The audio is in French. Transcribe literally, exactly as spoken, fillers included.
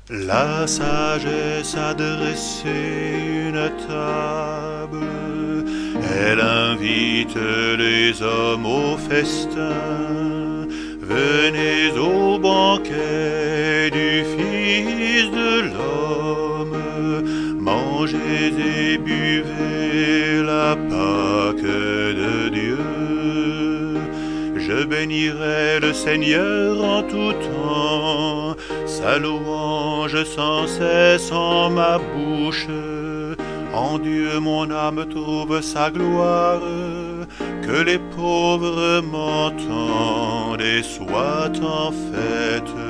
La sagesse a dressé une table, elle invite les hommes au festin. Venez au banquet du Fils de l'homme, mangez et buvez la Pâque de Dieu. Je bénirai le Seigneur en tout temps, sa louange sans cesse en ma bouche. En Dieu mon âme trouve sa gloire, que les pauvres m'entendent et soient en fête.